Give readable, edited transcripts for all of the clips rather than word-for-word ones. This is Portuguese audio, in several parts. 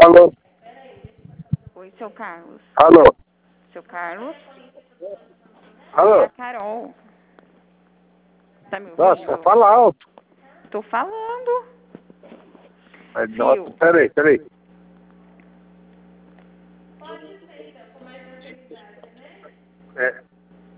Alô? Oi, seu Carlos. Alô? Seu Carlos? Alô? É a Carol. Tá me ouvindo? Nossa, fala alto. Tô falando. Mas, Fio. nossa, peraí. É.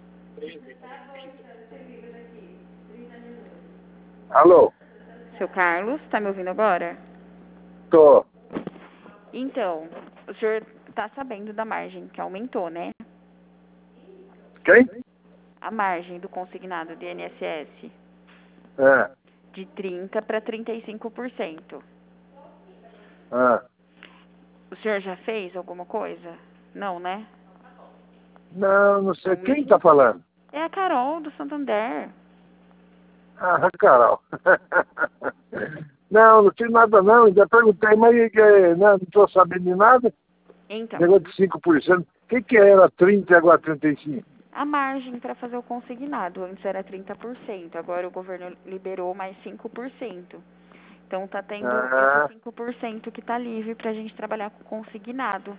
Alô? Seu Carlos, tá me ouvindo agora? Tô. Então, o senhor tá sabendo da margem que aumentou, né? Quem? A margem do consignado de INSS Ah, de 30% para 35%. ah. O senhor já fez alguma coisa? Não, né? Não sei. Quem tá falando? É a Carol do Santander. Ah, Carol. Não fiz nada não. Ainda perguntei, mas não tô sabendo de nada. Então, Negócio de 5%. O que era 30 e agora 35%? a margem para fazer o consignado antes era 30%, agora o governo liberou mais 5%. Então tá tendo Ah, esse 5% que tá livre pra gente trabalhar com consignado.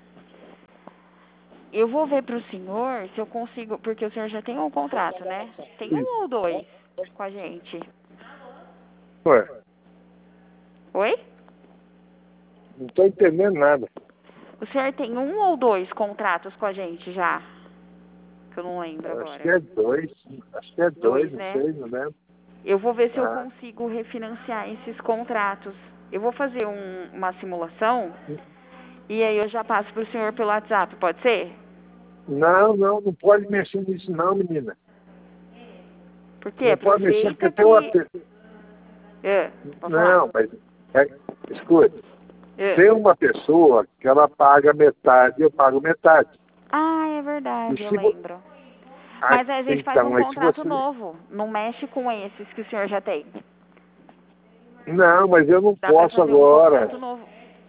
Eu vou ver pro senhor se eu consigo, porque o senhor já tem um contrato, né? Tem um ou dois com a gente. ué, Oi? não tô entendendo nada. O senhor tem um ou dois contratos com a gente já? Que eu não lembro Acho que agora. é 2. Acho que é 2, Dois, não né? sei, não lembro. Eu vou ver se eu Ah. consigo refinanciar esses contratos. Eu vou fazer uma simulação e aí eu já passo pro senhor pelo WhatsApp, pode ser? Não pode mexer nisso não, menina. Porque Não pode mexer aproveita porque tem uma... que... pode falar? Não, mas... escuta, É. tem uma pessoa que ela paga metade, eu pago metade. Ah, é E verdade, eu se vo- lembro. Ah, Mas a gente faz um então, aí se contrato você... novo. Não mexe com esses que o senhor já tem. Não, mas eu não Dá pra posso fazer um agora. contrato novo.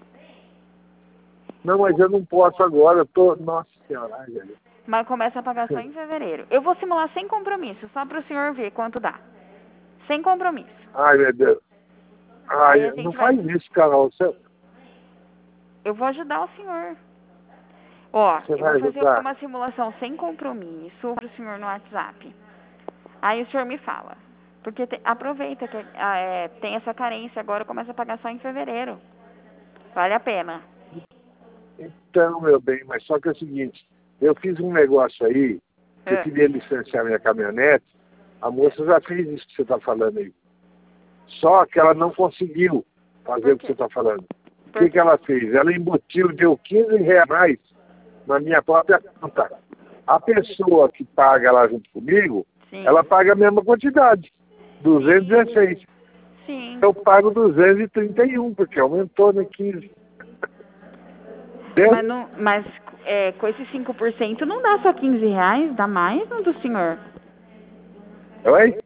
Não, mas eu não posso agora. Eu tô... Nossa Senhora, ai, velho. Mas começa a pagar só em fevereiro. Eu vou simular sem compromisso, só pro senhor ver quanto dá. Sem compromisso. Ai, meu Deus. Ai, Aí a não gente vai... faz isso, Carol. Eu vou ajudar o senhor. Ó, Você eu vai vou fazer ajudar? uma simulação sem compromisso pro senhor no WhatsApp. Aí o senhor me fala. Porque aproveita que tem essa carência agora, começa a pagar só em fevereiro. Vale a pena. Então, meu bem, mas só que é o seguinte, eu fiz um negócio aí, que eu queria licenciar minha caminhonete, a moça já fez isso que você está falando aí. Só que ela não conseguiu fazer o que você está falando. O que ela fez? Ela embutiu, deu R$ 15 na minha própria conta. A pessoa que paga lá junto comigo, Sim. ela paga a mesma quantidade, 216. Sim. Eu pago 231, porque aumentou, né, 15. Mas com esses 5% não dá só R$ 15, dá mais não do senhor? Oi?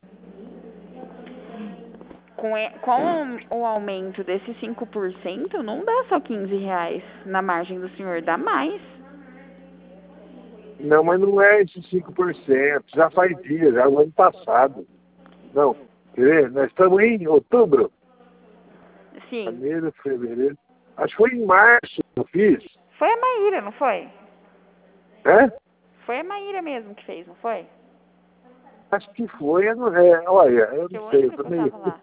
Com o aumento desses 5%, não dá só R$ 15 na margem do senhor, dá mais. Não, mas não é esses 5%. Já faz dias, já é o ano passado. Não, quer ver? Nós estamos em outubro. Sim. Janeiro, fevereiro. Acho que foi em março que eu fiz. Foi a Maíra, não foi? É? Foi a Maíra mesmo que fez, não foi? Acho que foi. Eu não, olha, eu Eu não sei. lembro que eu tava lá.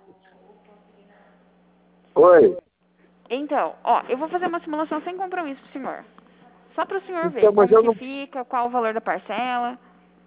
Oi. Então, ó, eu vou fazer uma simulação sem compromisso pro senhor. Só pro senhor ver Então, mas como eu que não... fica, qual o valor da parcela.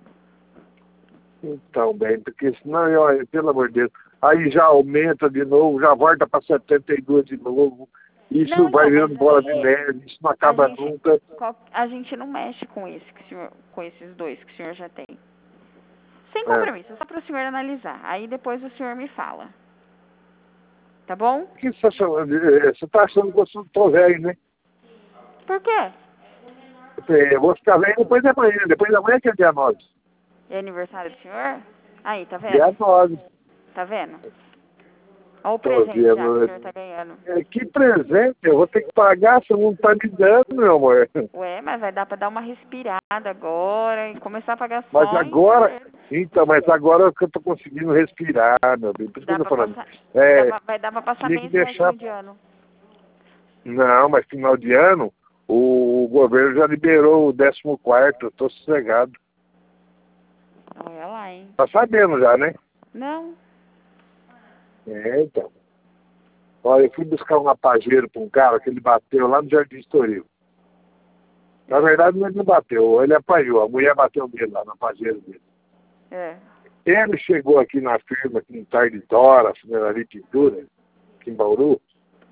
Então, bem, porque senão, olha, pelo amor de Deus, aí já aumenta de novo, já volta para 72 de novo. Isso Não, vai então, virando mas bola aí de neve, isso não acaba nunca. a gente não mexe com com esses dois que o senhor já tem. Sem É. compromisso, só pro senhor analisar. Aí depois o senhor me fala. Tá bom? O que você está chamando? Você está achando que eu estou velho, né? Por quê? Eu vou ficar velho depois da manhã. Depois da manhã que é dia 9. É aniversário do senhor? Aí, tá vendo? Dia 9. Tá vendo? Olha o Tô presente já que o vendo. senhor tá ganhando. Que presente? Eu vou ter que pagar, você não está me dando, meu amor. Ué, mas vai dar pra dar uma respirada agora e começar a pagar Mas só em agora... fevereiro. Então, mas agora que eu estou conseguindo respirar, meu bem. Por isso que eu Dá tô pra falando. passar, É, vai dar pra passar tinha bem que esse deixar... restinho de ano. Não, mas final de ano, o governo já liberou o 14º, eu tô sossegado. Olha lá, hein? Tá sabendo já, né? Não. É, então. Olha, eu fui buscar um rapageiro para um cara que ele bateu lá no Jardim Estoril. Na verdade, ele não bateu, ele apanhou. A mulher bateu nele lá, no rapageiro dele. É. Ele chegou aqui na firma, aqui no Tarditora, Funerária e Pintura, aqui em Bauru,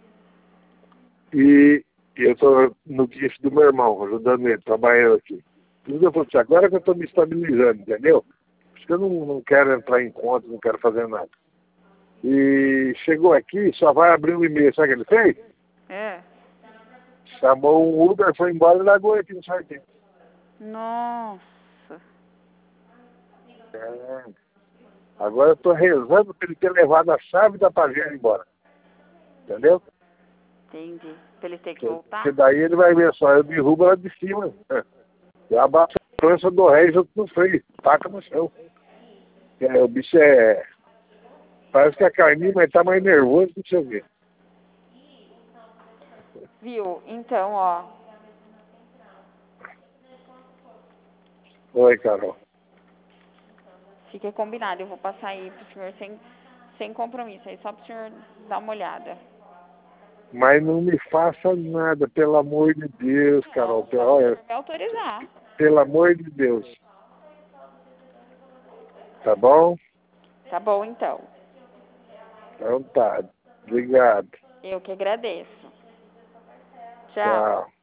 e eu estou no guicho do meu irmão, ajudando ele, trabalhando aqui. Tudo eu falei assim, agora que eu estou me estabilizando, entendeu? Por isso que eu não quero entrar em conta, não quero fazer nada. E chegou aqui, só vai abrir um e-mail, sabe o que ele fez? É. Chamou um Uber, foi embora e largou aqui no sorteio. Nossa. É. Agora eu estou rezando para ele ter levado a chave da pagina embora. Entendeu? Entendi. Pra ele ter que Porque voltar? daí ele vai ver só, eu derrubo ela de cima. Eu abaixo a prancha do rei junto no freio, taca no chão. O bicho é... Parece que é carninha, mas tá mais nervoso que você vê. Viu? Então, ó. Oi, Carol. Fica combinado. Eu vou passar aí pro senhor sem compromisso. Aí só pro senhor dar uma olhada. Mas não me faça nada, pelo amor de Deus, Carol. Não, só se o Olha, senhor me autorizar. pelo amor de Deus. Tá bom? Tá bom, então. Então tá. Obrigado. Eu que agradeço. Tchau. Tchau.